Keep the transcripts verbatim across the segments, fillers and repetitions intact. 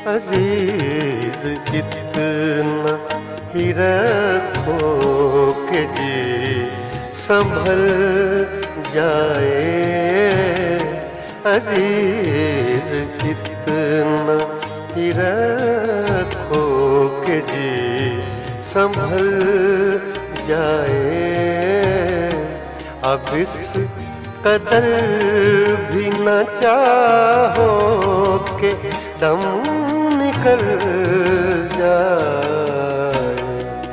अजीज इतना ही रखो के जी संभल जाए, अजीज इतना ही रखो के जी संभल जाए। अब इस कदर भी न चाहो के दम निकल जाए,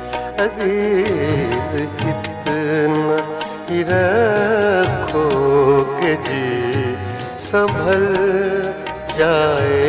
अजीज इतना ही रखो के जी संभल जाए।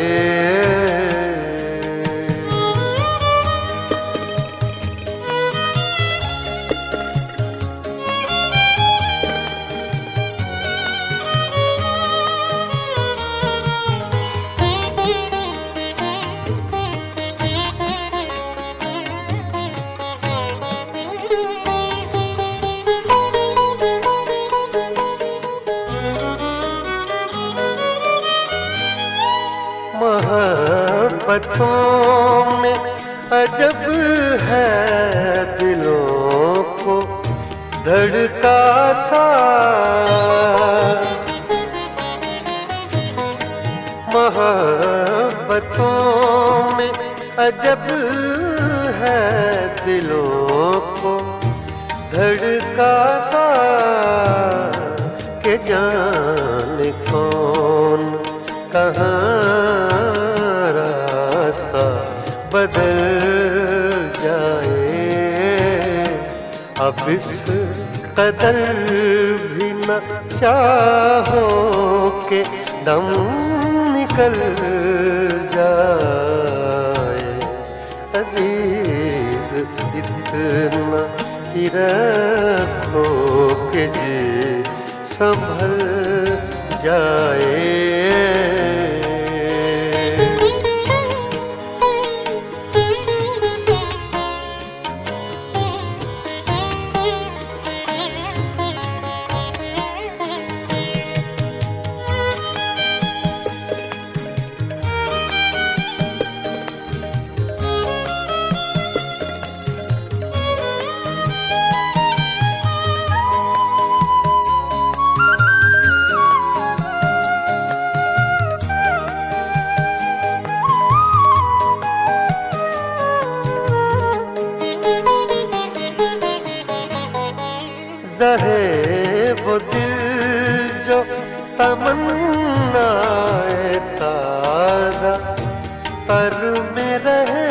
मोहब्बतों में अजब है दिलों को धड़का सा, मोहब्बतों में अजब है दिलों को धड़का सा, के जाने कौन कहाँ रास्ता बदल जाए। अब इस कदर भी न चाहो के दम निकल जाए, अजीज इतना ही रखो के जी संभल जाए। रहे वो दिल जो तमन्नाए ताज़ा तर में रहे,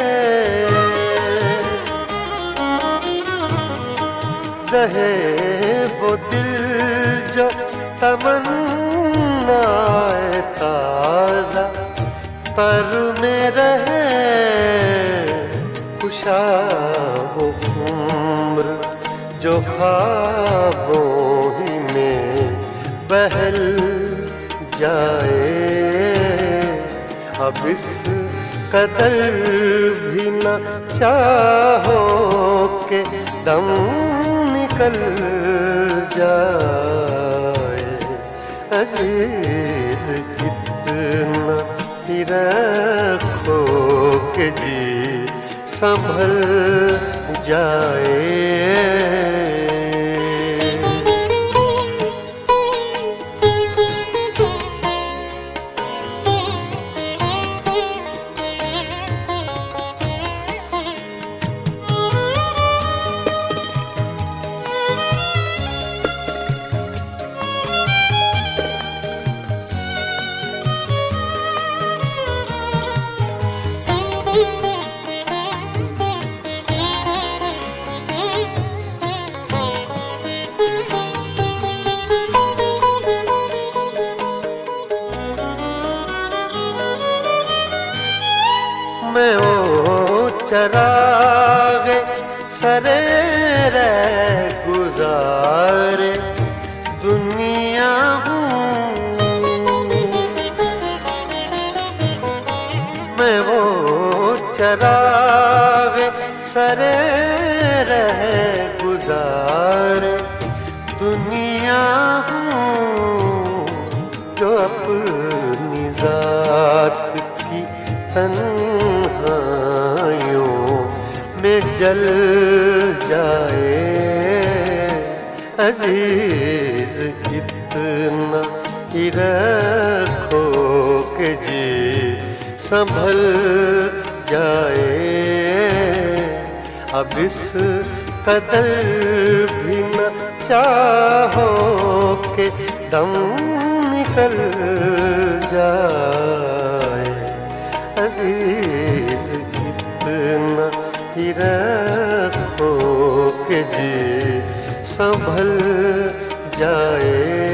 रहे वो दिल जो तमन्नाए ताज़ा तर में रहे, खुशा वो उम्र जो ख्वाबों ही में बहल जाए। अब इस कदर भी न चाहो के दम निकल जाए, अजीज इतना ही रखो के जी संभल जाए। मैं ओ चरागे सरे रह गुजारे दुनिया हूँ, मैं वो चरागे सरे रह गुजारे दुनिया हूँ, जो अपनी जात की तन्हाइयों में जल जाए। अजीज इतना ही रखो कि जी संभल जाए। अब इस कदर भी न चाहो कि दम निकल जाए। अजीज इतना ही रखो कि जी संभल जाए।